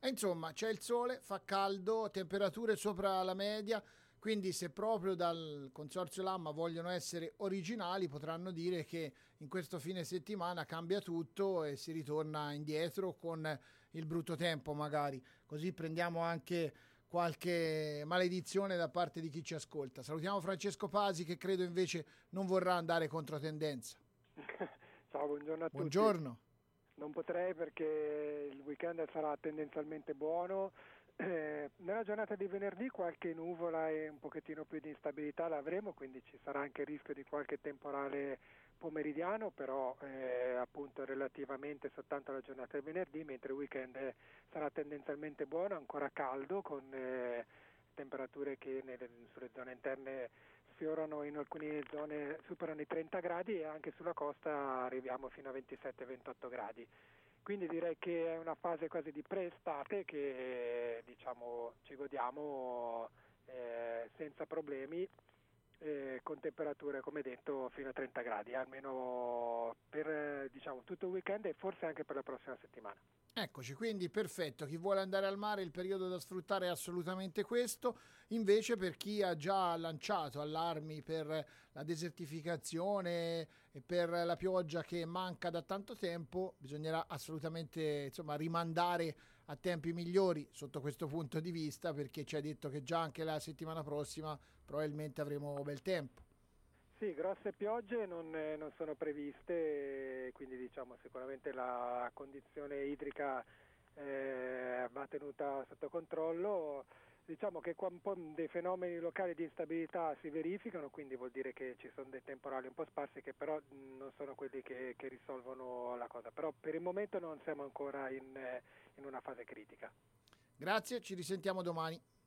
E insomma, c'è il sole, fa caldo, temperature sopra la media, quindi se proprio dal Consorzio Lamma vogliono essere originali, potranno dire che in questo fine settimana cambia tutto e si ritorna indietro con il brutto tempo magari. Così prendiamo anche qualche maledizione da parte di chi ci ascolta. Salutiamo Francesco Pasi che credo invece non vorrà andare contro tendenza. Ciao, buongiorno a tutti. Buongiorno. Non potrei perché il weekend sarà tendenzialmente buono. Nella giornata di venerdì qualche nuvola e un pochettino più di instabilità l'avremo, quindi ci sarà anche il rischio di qualche temporale pomeridiano, però appunto relativamente soltanto alla giornata di venerdì, mentre il weekend sarà tendenzialmente buono, ancora caldo, con temperature che sulle zone interne sfiorano, in alcune zone superano i 30 gradi e anche sulla costa arriviamo fino a 27-28 gradi. Quindi direi che è una fase quasi di pre-estate che diciamo ci godiamo senza problemi, con temperature come detto fino a 30 gradi, almeno per diciamo tutto il weekend e forse anche per la prossima settimana. Eccoci, quindi perfetto. Chi vuole andare al mare, il periodo da sfruttare è assolutamente questo. Invece, per chi ha già lanciato allarmi per la desertificazione e per la pioggia che manca da tanto tempo, bisognerà assolutamente, insomma, rimandare a tempi migliori sotto questo punto di vista, perché ci ha detto che già anche la settimana prossima probabilmente avremo bel tempo. Sì, grosse piogge non sono previste, quindi diciamo sicuramente la condizione idrica va tenuta sotto controllo. Diciamo che qua un po' dei fenomeni locali di instabilità si verificano, quindi vuol dire che ci sono dei temporali un po' sparsi che però non sono quelli che risolvono la cosa. Però per il momento non siamo ancora in una fase critica. Grazie, ci risentiamo domani.